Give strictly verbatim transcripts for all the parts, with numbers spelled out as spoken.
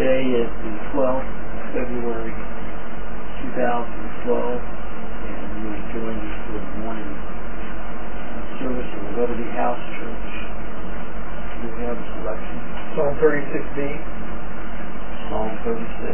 Today is the twelfth of February two thousand twelve, and you will join us for the morning service of the Liberty House Church. We have a selection. Psalm thirty-six B. Psalm thirty-six.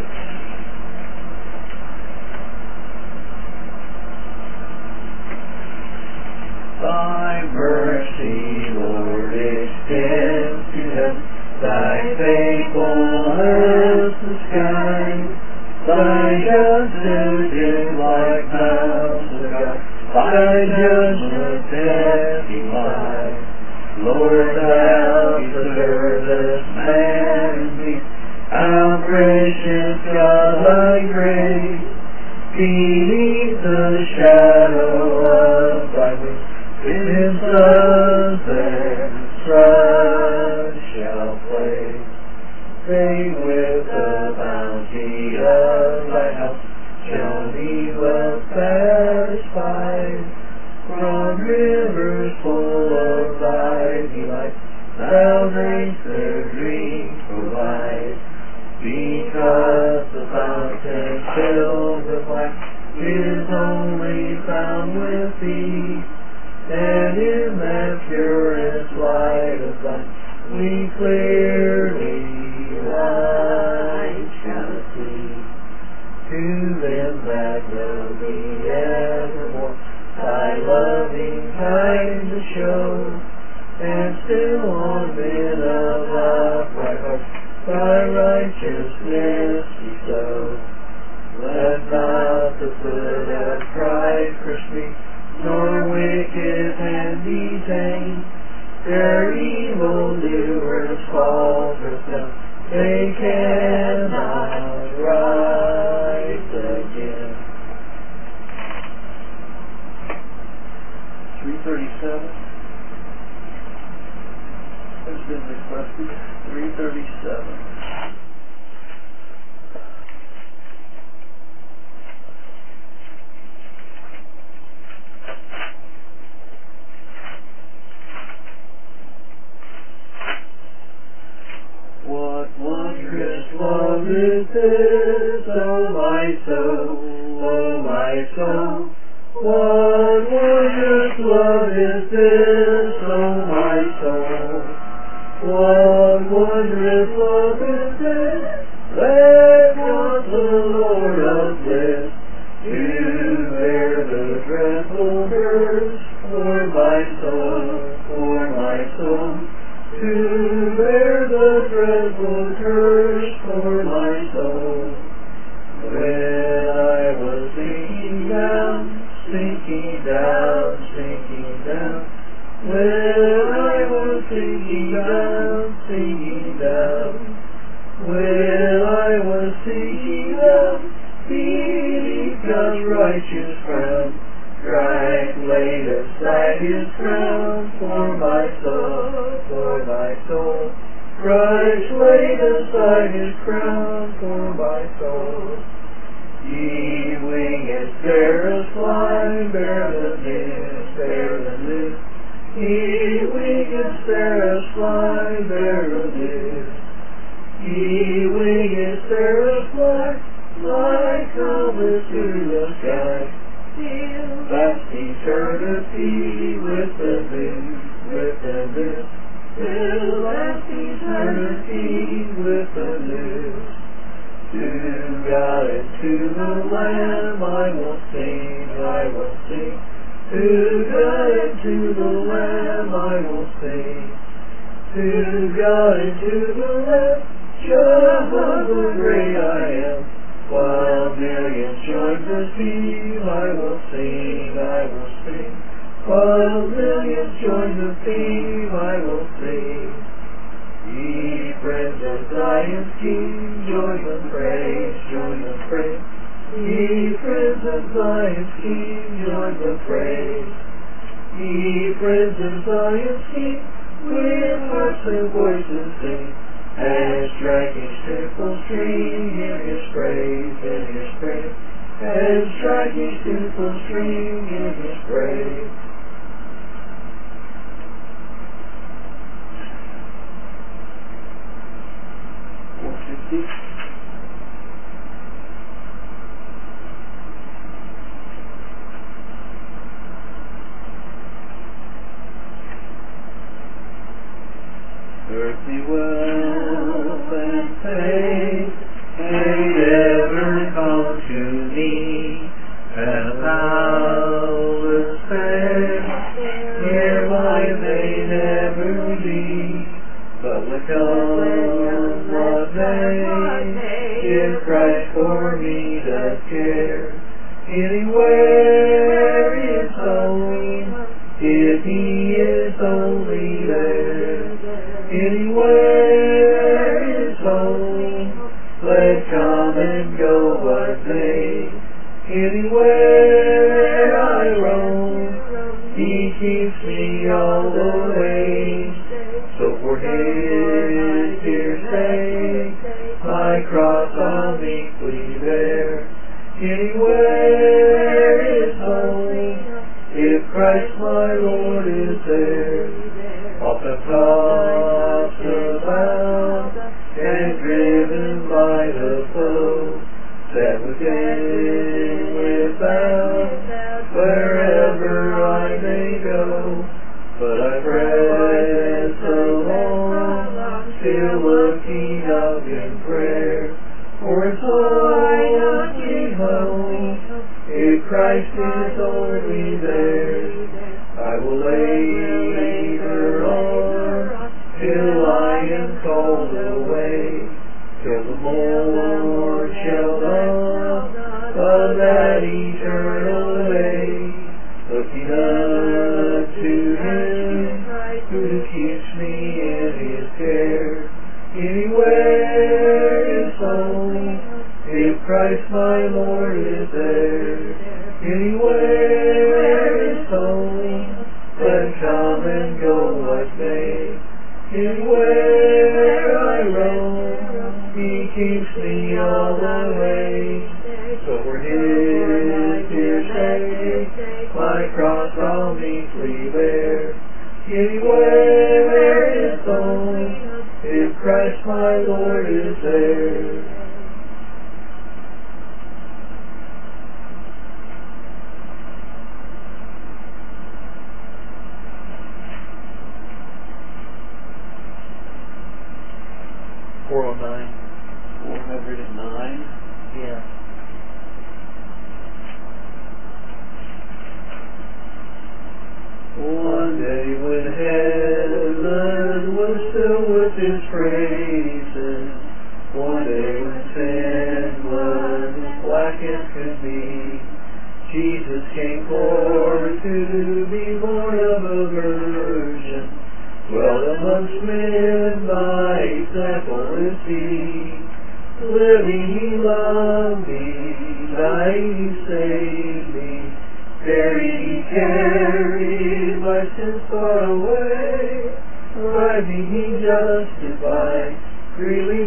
Thy mercy, Lord, extends to heaven. Thy faithfulness the sky. Thy justice is like mountains of God. Thy judgment testify. Lord, thou preservest man and beast. How precious God thy grace. Beneath the shadow of thy wings, in sunset sun shall play. They with the bounty of thy house shall be well satisfied. From rivers full of thy delight, thou drinks their drink provide. Because the fountain filled with light is only found with thee, and in that purest light of thine we clearly light shall see. To them that love thee evermore, thy loving kindness show, and still on men of upright heart thy righteousness bestow. Let not the foot of pride crush me, nor wicked hand detain. Their evil doers falter down, they cannot rise again. three thirty-seven. Has been requested. three thirty-seven. What wondrous love is this, oh my soul, oh my soul. What wondrous love is this, oh my soul. What wondrous love is this, that brought the Lord of bliss to bear the dreadful curse for my soul, for my soul. To bear the dreadful curse for my soul. When I was sinking down, sinking down, sinking down. When I was sinking down, sinking down. When I was sinking down, beneath God's righteous crown, Christ laid aside his crown for my soul, for my soul. Christ laid aside his crown for my soul. Ye winged sparrows fly, bear the news, bear the news. Ye winged sparrows fly, bear the news. Ye winged sparrows fly, fly cometh to the sky. Vast eternity with the news, with the news. Till vast eternity with the news. To God and to the Lamb I will sing, I will sing. To God and to the Lamb I will sing. To God and to the Lamb, Jehovah great I am. While millions join the theme, I will sing, I will sing. While millions join the theme, I will sing. Ye friends of Zion's King, join the praise, join the praise. Ye friends of Zion's King, join the praise. Ye friends of Zion's King, with hearts and voices sing. And striking simple stream in his praise, in his praise. And striking simple stream in his praise. four fifty. day, if Christ for me does care. Anywhere is home, if He is only there. Anywhere is home, let come and go what may. Anywhere I roam, He keeps me all the way. So for His dear sake, my cross I'll meekly bear. Anywhere is home, if Christ my Lord is there. Off the tops about and driven by the foe, that within, without, wherever I may go. But I press along, still looking up in prayer. For it's only home, if Christ is only there. I will labor on, till I am called away, till the Lord shall come of that eternal day. Looking up to Him, who keeps me in His care. Anywhere is home, if Christ my Lord is there. Anywhere is home, let come and go what may. Anywhere I roam, He keeps me all the way. So for His dear sake, my cross I'll meekly bear. Anywhere is home, if Christ my Lord is there. four oh nine. four oh nine. Yeah. One day when heaven was filled with His praises, one day when sin was as black as could be, Jesus came forth to be born of a virgin. Dwelt amongst men, by example is He. Living He loved me, dying He saved me. Buried He carried my sins far away. Rising He justified, freely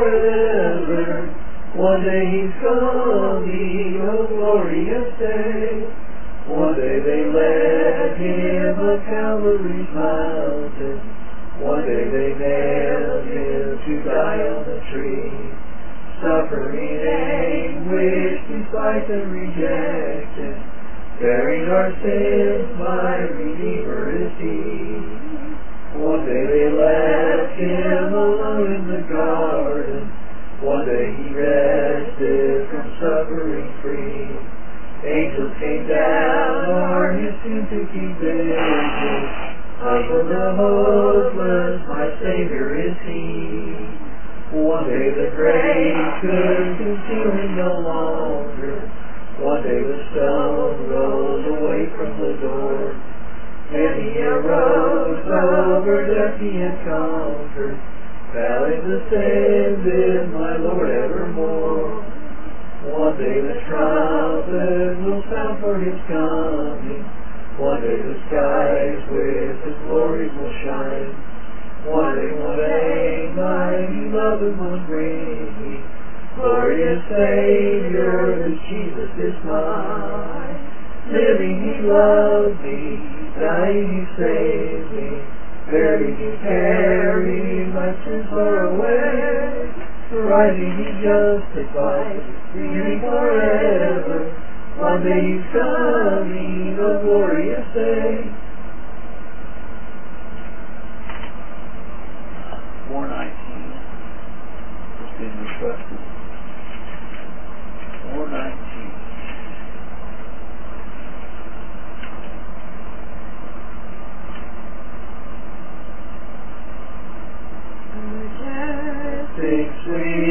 forever. One day He's coming, a glorious day. One day they led Him up Calvary's mountain. One day they nailed Him to die on the tree. Suffering anguish, despised and rejected. Bearing our sins, my Redeemer is He. One day they left Him alone in the garden. One day He rested from suffering free. Angels came down, are His soon to keep vigil. Unto the hopeless, my Savior is He. One day the grave could conceal Him no longer. One day the stone rolled away from the door. And He arose, over death He had conquered. Valley descended, my Lord evermore. One day the trumpet will sound for His coming. One day the skies with His glory will shine. One day one day my beloved will bring me. Glorious Savior, this Jesus is mine. Living He loved me, dying He saved me. Buried He carried my sins far away. Rising He justified, freely forever. One day He's coming, a glorious day. four nineteen. It's been requested. four nineteen. Sing sweet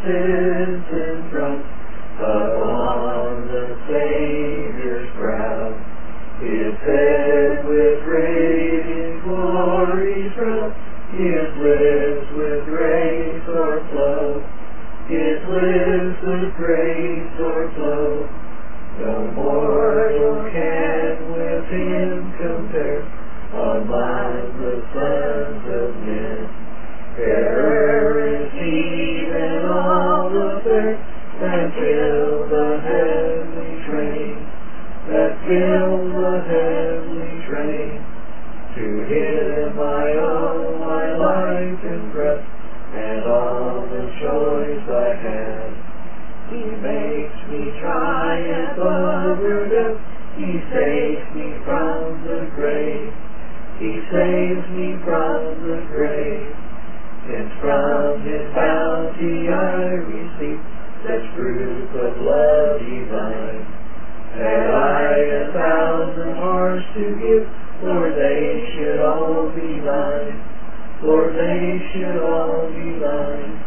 sits in front, upon the Savior's brow. His head with radiant glory front, His lips with grace o'erflow, His lips with grace o'erflow. No mortal can with Him compare, among the sons of men. Fairer is He than all the fair, that fill the heavenly train, that fill the heavenly train. To Him I owe my life and breath, and all the joys I have. He makes me triumph over death, He saves me from the grave, He saves me from the grave. Since from His bounty I receive such fruit of love divine, had I a thousand hearts to give, Lord, they should all be thine, Lord, they should all be thine.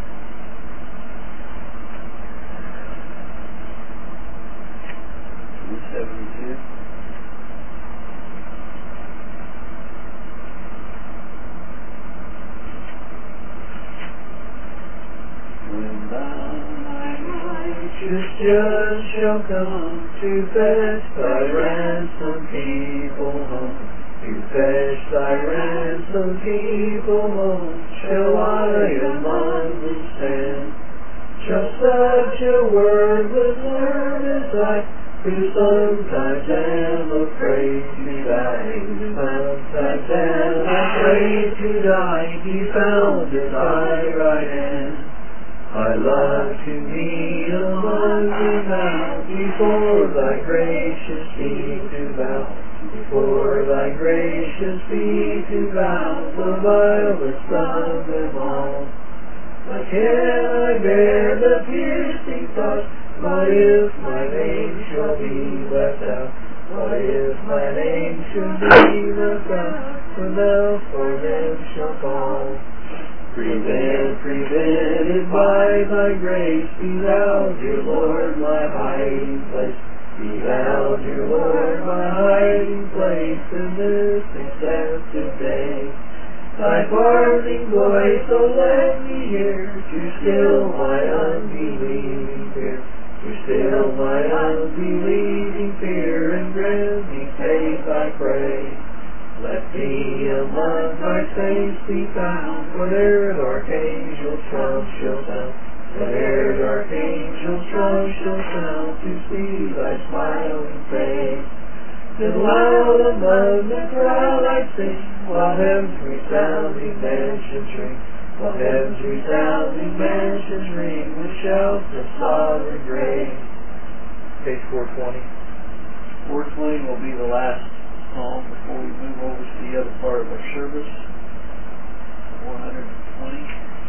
seventy-two. When thou, my righteous judge, shall come to fetch thy ransomed people home, to fetch thy ransomed people home, shall I among them stand? Shall such a word with learn as I, who sometimes am afraid to die, sometimes am afraid to die, be found at thy right hand? I love to be among thee now, before thy gracious feet to bow, before thy gracious feet to bow, the vilest of them all. But can I bear the piercing thought, what if my name shall be left out? What if my name should be left out? For thou for them shall fall. Prevent, prevented by thy grace, be thou, dear Lord, my hiding place. Be thou, dear Lord, my hiding place in this accepted day. Thy parting voice, oh let me hear, to still my unbelieving fear, to still my unbelieving fear, and grant me faith, I pray. Let me among thy saints be found, for there archangel trump shall sound, for there archangel trump shall sound, to see thy smiling face. Then loud among the crowd I sing, while heaven's resounding mansions ring, while heaven's resounding mansions ring, with shouts of sovereign grace. Page four twenty. four twenty will be the last psalm before we move over to the other part of our service. four twenty.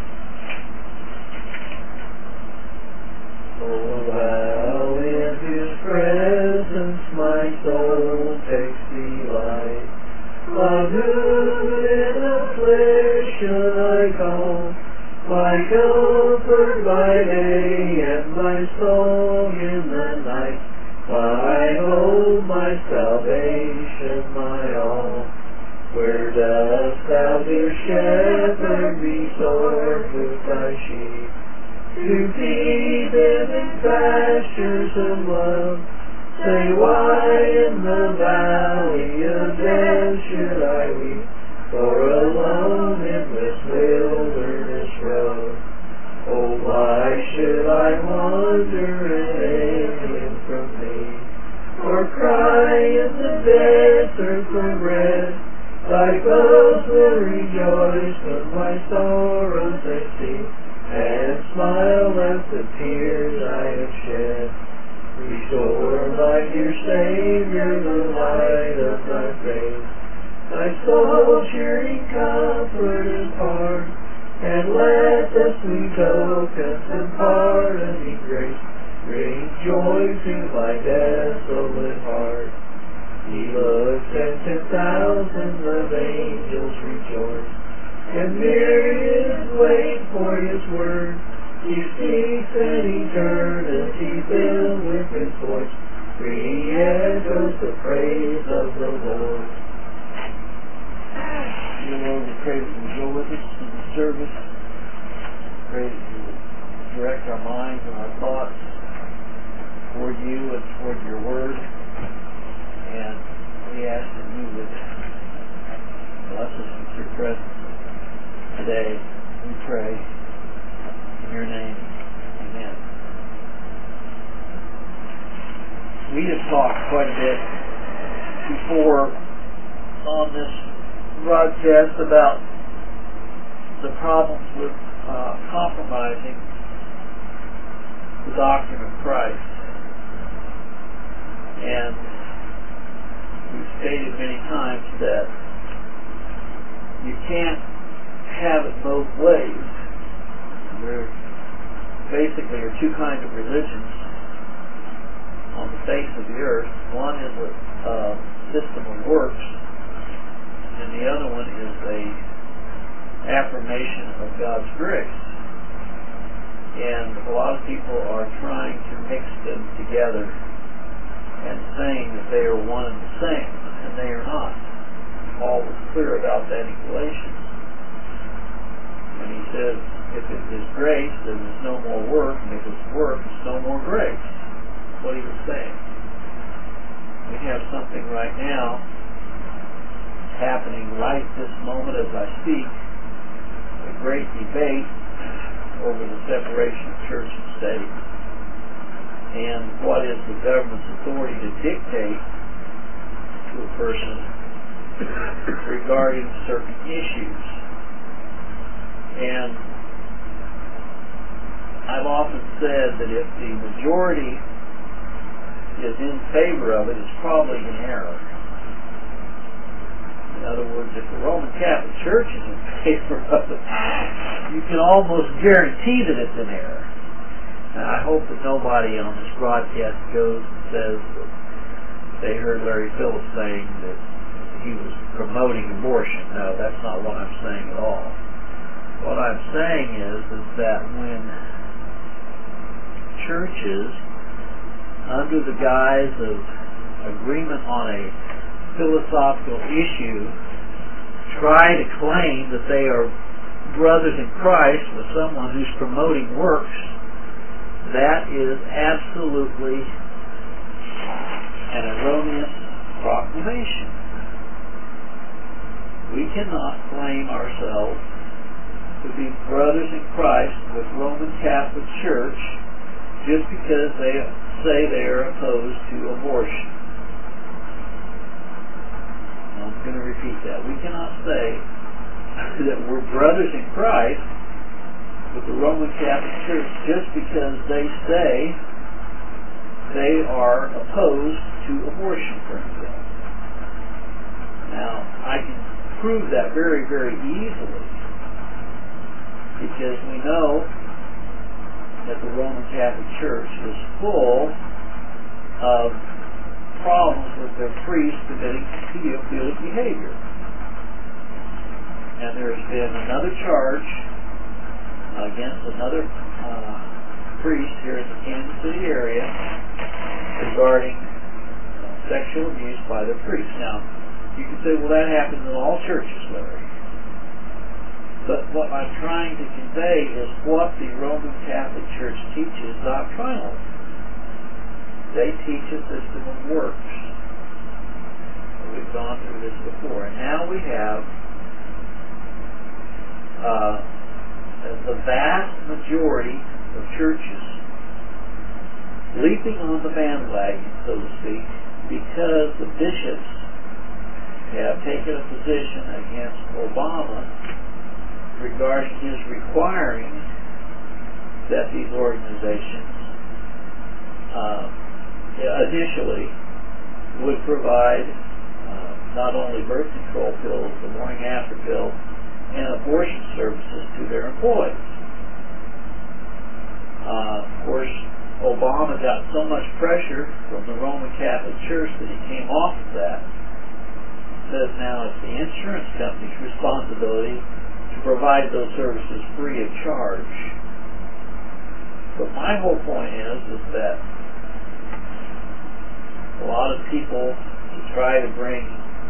Oh, how in His presence my soul takes delight, of whom in affliction I call, my comfort by day and my song in the night, my hope, my salvation, my all. Where dost thou, dear shepherd, resort with thy sheep, to feed them in pastures of love? Say, why in the valley of death should I weep, for alone in this wilderness road? Oh, why should I wander and alien from thee, or cry in the desert for bread? Thy foes will rejoice when my sorrows they see, and smile at the tears I have shed. Restore, my dear Savior, the light of thy face, thy soul cheering comfort impart, and let the sweet tokens and pardoning grace bring joy to my desolate heart. He looks and ten thousands of angels rejoice, and myriads wait for His word, He speaks and eternity filled with his voice. Free echoes the praise of the Lord. Dear Lord, we pray that you would go with us in the service. Pray that you would direct our minds and our thoughts toward you and toward your word. And we ask that you would bless us with your presence today. We pray in your name. Amen. We have talked quite a bit before on this broadcast about the problems with uh, compromising the doctrine of Christ. And we've stated many times that you can't have it both ways. There basically are two kinds of religions on the face of the earth. One is a uh, system of works, and the other one is a affirmation of God's grace. And a lot of people are trying to mix them together and saying that they are one and the same, and they are not. Paul was clear about that in Galatians when he says, if it is grace, then there's no more work, and if it's work, there's no more grace. That's what he was saying. We have something right now happening right this moment as I speak, a great debate over the separation of church and state, and what is the government's authority to dictate to a person regarding certain issues. And I've often said that if the majority is in favor of it, it's probably in error. In other words, if the Roman Catholic Church is in favor of it, you can almost guarantee that it's in error. And I hope that nobody on this broadcast goes and says that they heard Larry Phillips saying that he was promoting abortion. No, that's not what I'm saying at all. What I'm saying is, is that when churches, under the guise of agreement on a philosophical issue, try to claim that they are brothers in Christ with someone who's promoting works, that is absolutely an erroneous proclamation. We cannot claim ourselves to be brothers in Christ with Roman Catholic Church just because they say they are opposed to abortion. I'm going to repeat that. We cannot say that we're brothers in Christ with the Roman Catholic Church just because they say they are opposed to abortion, for example. Now, I can prove that very, very easily because we know that the Roman Catholic Church is full of problems with their priests committing pedophilic behavior. And there's been another charge against another uh, priest here in the Kansas City area regarding uh, sexual abuse by their priests. Now, you can say, well, that happens in all churches, Larry. But what I'm trying to convey is what the Roman Catholic Church teaches doctrinally. They teach a system of works. We've gone through this before. And now we have uh, the vast majority of churches leaping on the bandwagon, so to speak, because the bishops have taken a position against Obama regarding his requiring that these organizations uh, initially would provide uh, not only birth control pills, the morning after pill, and abortion services to their employees. Uh, of course, Obama got so much pressure from the Roman Catholic Church that he came off of that. Says now it's the insurance company's responsibility to provide those services free of charge. my whole point is, is that a lot of people to try to bring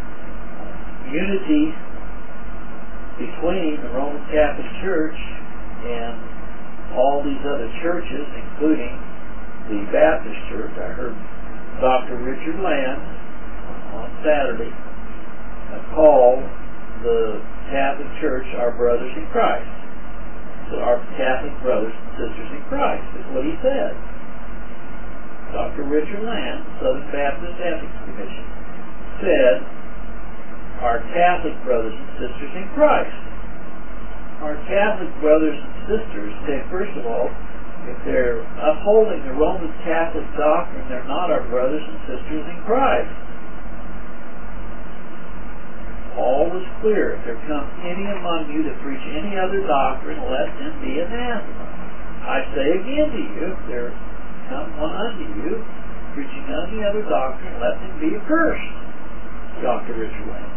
unity between the Roman Catholic Church and all these other churches, including the Baptist Church. I heard Doctor Richard Land on Saturday call the Catholic Church our brothers in Christ. So our Catholic brothers and sisters in Christ is what he said. Doctor Richard Land, Southern Baptist Ethics Commission, said our Catholic brothers and sisters in Christ. Our Catholic brothers and sisters say, first of all, if they're upholding the Roman Catholic doctrine, they're not our brothers and sisters in Christ. Paul was clear. If there comes any among you that preach any other doctrine, let them be anathema. I say again to you, if there come one unto you, preaching any other doctrine, let them be accursed. Doctor Richard Land.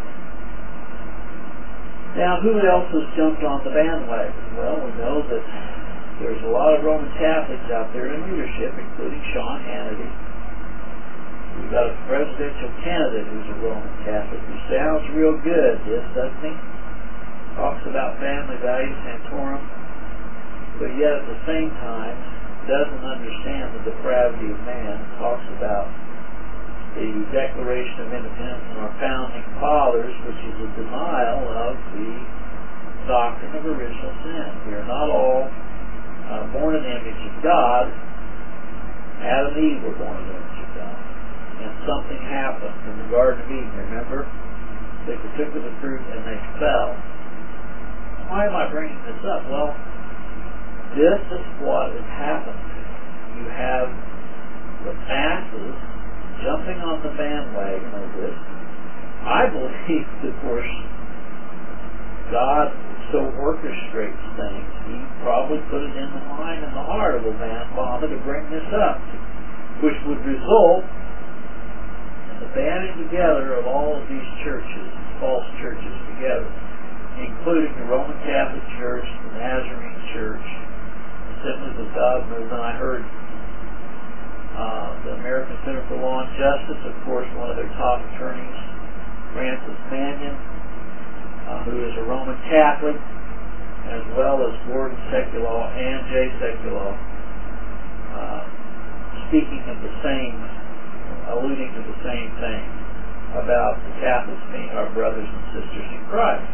Now, who else has jumped on the bandwagon? Well, we know that there's a lot of Roman Catholics out there in leadership, including Sean Hannity. We've got a presidential candidate who's a Roman Catholic who sounds real good, yes, doesn't he? Talks about family values, Santorum, but yet at the same time doesn't understand the depravity of man. Talks about the Declaration of Independence and our founding fathers, which is a denial of the doctrine of original sin. We are not all uh, born in the image of God. Adam and Eve were born in the image of God. And something happened in the Garden of Eden, remember? They took of the fruit and they fell. Why am I bringing this up? Well, this is what has happened. You have the masses jumping on the bandwagon of this. I believe, of course, God so orchestrates things, he probably put it in the mind and the heart of the man father to bring this up, which would result in the banding together of all of these churches, false churches together, including the Roman Catholic Church, the Nazarene Church, Assemblies of God movement. I heard Uh, the American Center for Law and Justice, of course, one of their top attorneys, Francis Mannion, uh, who is a Roman Catholic, as well as Gordon Sekulow and Jay Sekulow, uh, speaking of the same, alluding to the same thing about the Catholics being our brothers and sisters in Christ.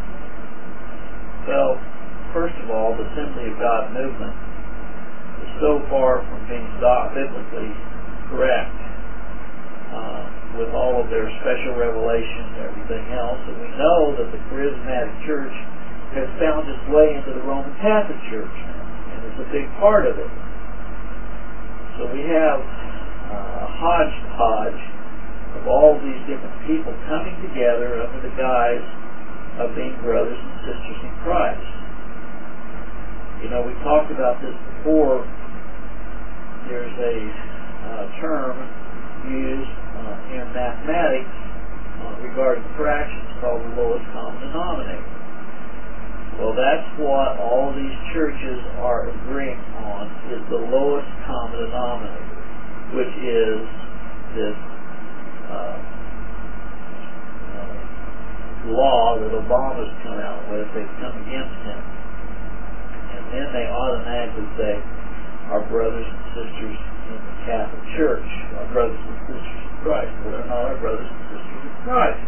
So, first of all, the Assembly of God movement is so far from being biblically correct uh, with all of their special revelation and everything else. And we know that the Charismatic Church has found its way into the Roman Catholic Church now, and it's a big part of it. So we have uh, a hodgepodge of all these different people coming together under the guise of being brothers and sisters in Christ. You know, we talked about this before. There's a uh, term used uh, in mathematics uh, regarding fractions called the lowest common denominator. Well, that's what all of these churches are agreeing on, is the lowest common denominator, which is this uh, uh, law that Obama's come out with. They've come against him. And then they automatically say, our brothers and sisters in the Catholic Church, our brothers and sisters in Christ. Well, they're not our brothers and sisters in Christ.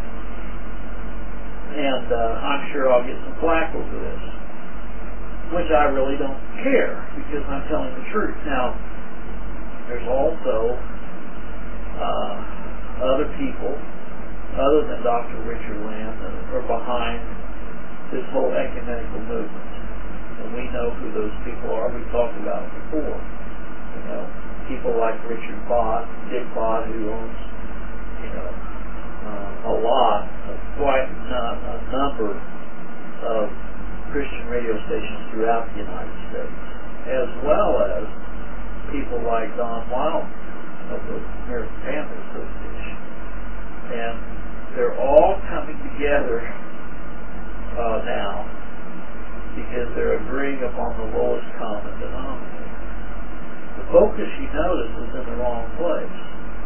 And uh, I'm sure I'll get some flack over this, which I really don't care, because I'm telling the truth. Now, there's also uh, other people, other than Doctor Richard Land, that are behind this whole ecumenical movement. And we know who those people are. We've talked about it before. You know, people like Richard Bott, Dick Bott, who owns, you know, uh, a lot, of quite a, a number of Christian radio stations throughout the United States, as well as people like Don Wildman of the American Family Association. And they're all coming together uh, now, because they're agreeing upon the lowest common denominator. focus, you notice, is in the wrong place.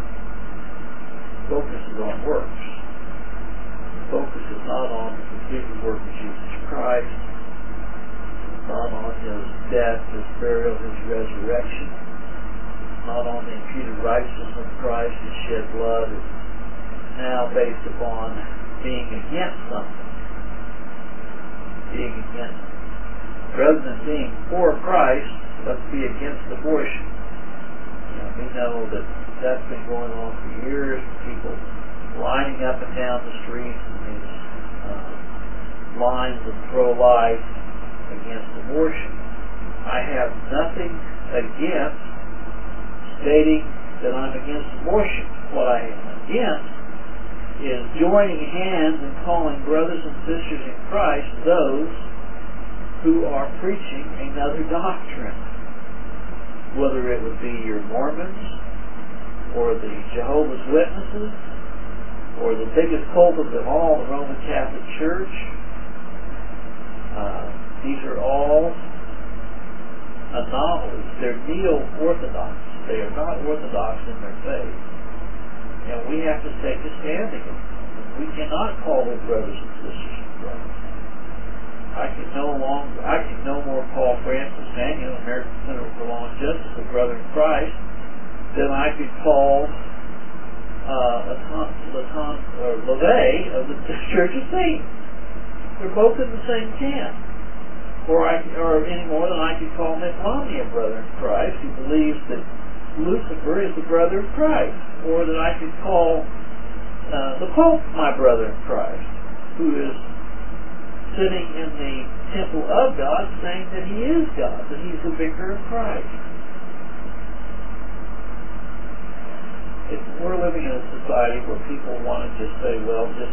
Focus is on works. Focus is not on the completed work of Jesus Christ. It's not on His death, His burial, His resurrection. It's not on the imputed righteousness of Christ, His shed blood. It's now based upon being against something. Being against. Rather than being for Christ, let's be against abortion. You know, we know that that's been going on for years. People lining up and down the streets in these uh, lines of pro-life against abortion. I have nothing against stating that I'm against abortion. What I am against is joining hands and calling brothers and sisters in Christ those who are preaching another doctrine. Whether it would be your Mormons, or the Jehovah's Witnesses, or the biggest culprit of all, the Roman Catholic Church. Uh, these are all anomalies. They're neo-orthodox. They are not orthodox in their faith. And we have to take a stand against them. We cannot call them brothers and sisters in Christ. I can no longer, I can no more call Francis Manuel, American Center for Law and Justice, a brother in Christ, than I could call uh, Laton, Laton, or LaVey of the Church of Satan. They're both in the same camp. Or, I, or any more than I could call Mitt Romney a brother in Christ who believes that Lucifer is the brother of Christ. Or that I could call uh, the Pope my brother in Christ, who is sitting in the temple of God saying that He is God, that He's the vicar of Christ. If we're living in a society where people want to just say, well, just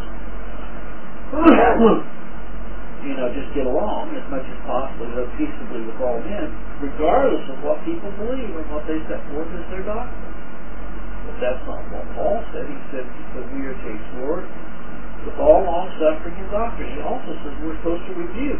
you know, just get along as much as possible, live peaceably with all men, regardless of what people believe and what they set forth as their doctrine. But that's not what Paul said. He said that we are to exhort with all long suffering and doctrine. He also says we're supposed to rebuke.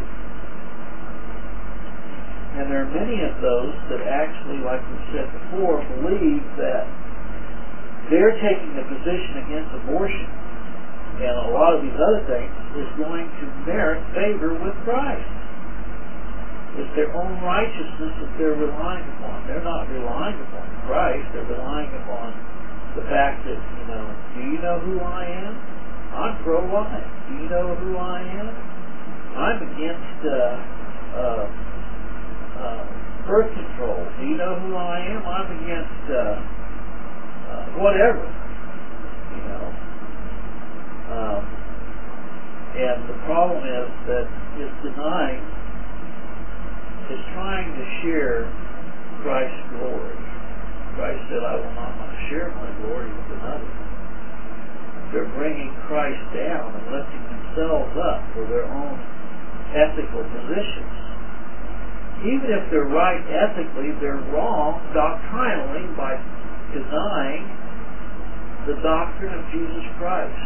And there are many of those that actually, like we said before, believe that they're taking a position against abortion and a lot of these other things is going to merit favor with Christ. It's their own righteousness that they're relying upon. They're not relying upon Christ. They're relying upon the fact that, you know, do you know who I am? I'm pro-life. Do you know who I am? I'm against uh, uh, uh, birth control. Do you know who I am? I'm against uh, uh, whatever. You know. Um, and the problem is that it's denying, is trying to share Christ's glory. Christ said, I will not share my glory with another. They're bringing Christ down and lifting themselves up for their own ethical positions. Even if they're right ethically, they're wrong doctrinally by denying the doctrine of Jesus Christ.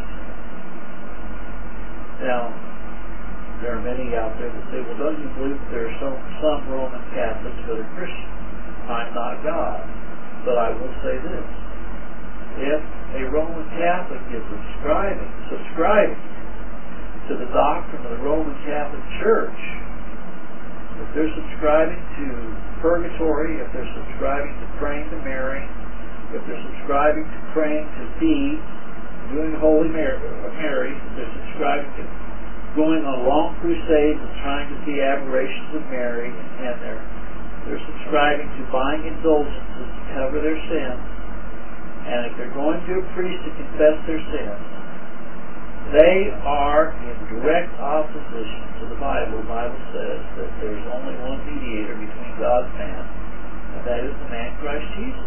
Now, there are many out there that say, well, don't you believe that there are some, some Roman Catholics that are Christian? I'm not God. But I will say this. If a Roman Catholic is subscribing, subscribing to the doctrine of the Roman Catholic Church, if they're subscribing to purgatory, if they're subscribing to praying to Mary, if they're subscribing to praying to thee, doing Holy Mary, Mary, if they're subscribing to going on long crusades and trying to see aberrations of Mary, and they're they're subscribing to buying indulgences to cover their sins, and if they're going to a priest to confess their sins, they are in direct opposition to the Bible. The Bible says that there's only one mediator between God and man, and that is the man Christ Jesus.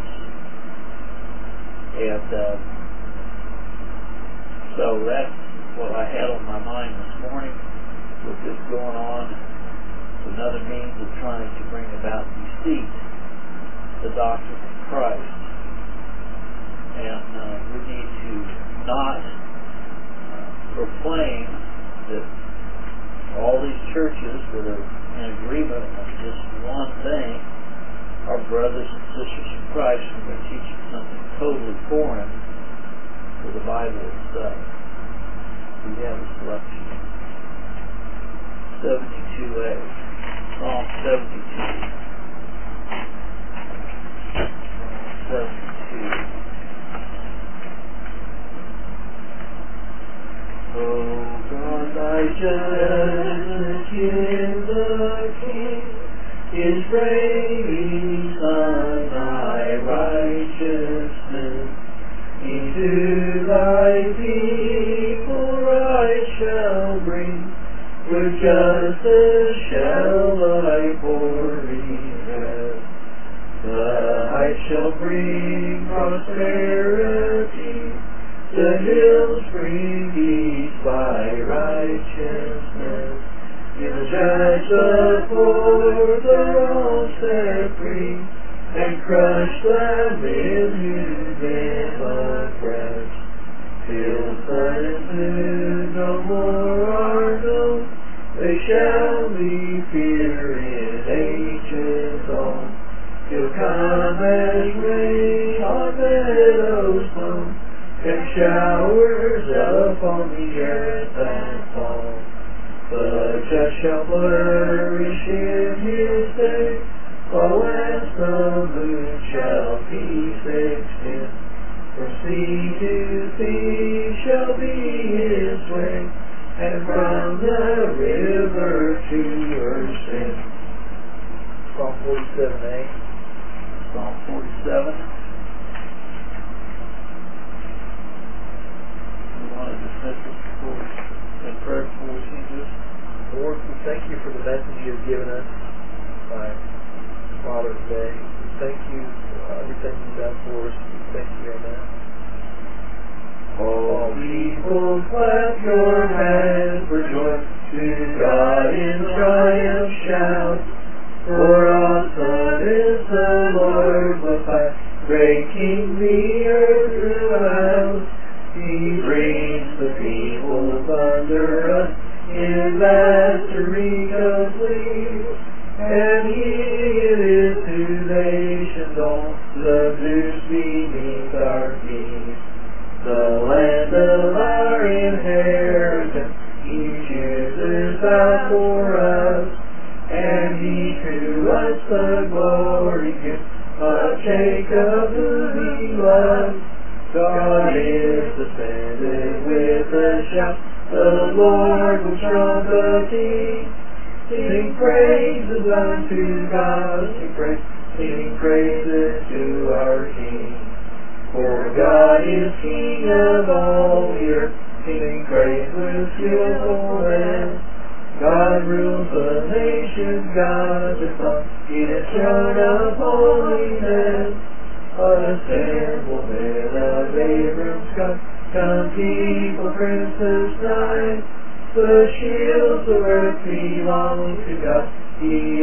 And uh, so that's what I had on my mind this morning with this going on. Another means of trying to bring about deceit, the doctrine of Christ. And uh, we need to not uh, proclaim that all these churches that are in agreement on just one thing are brothers and sisters in Christ when they're teaching something totally foreign to the Bible itself. We have a selection. seventy-two A. Psalm seventy-two. Psalm seventy-two. Oh God, thy judgment in the King is reigning on thy righteousness. Into thy people right shall bring, with justice shall thy glory rest. The heights shall bring prosperity, the hills bring peace by righteousness. In the judge the poor, the wrong set free, and crush the men who them oppress. Till sun and moon no more are known, they shall be fear in ages on. Till come as rain on meadows sown, and showers upon the earth and fall. The just shall flourish in his day, while as the moon shall peace extend. From sea to sea shall be his way, and from the river to her sin. Psalm forty-seven A. Psalm forty-seven. We want to dismiss this before we in prayer before we sing this. Lord, we thank you for the message you have given us by Father's Day. We thank you for everything you've done for us. We thank you, amen. All people clap your hands for joy, to God in triumph shout. For awesome is the Lord with us, breaking the earth throughout. He brings the peoples under us in mastery complete, and He is to nations all subdues beneath our feet. The land of our inheritance He chooses out for us, and He to us the glory gives of Jacob whom He loves. God is ascended with a shout, the Lord will trumpet King. Sing praises unto God, sing praise, sing praises to our King. For God is King of all the earth, sing praise with skillfulness. God rules the nations, God the Son, in a throne of holiness. Assemble men of Abram's God, come people, princes nine. The shields of earth belong to God, He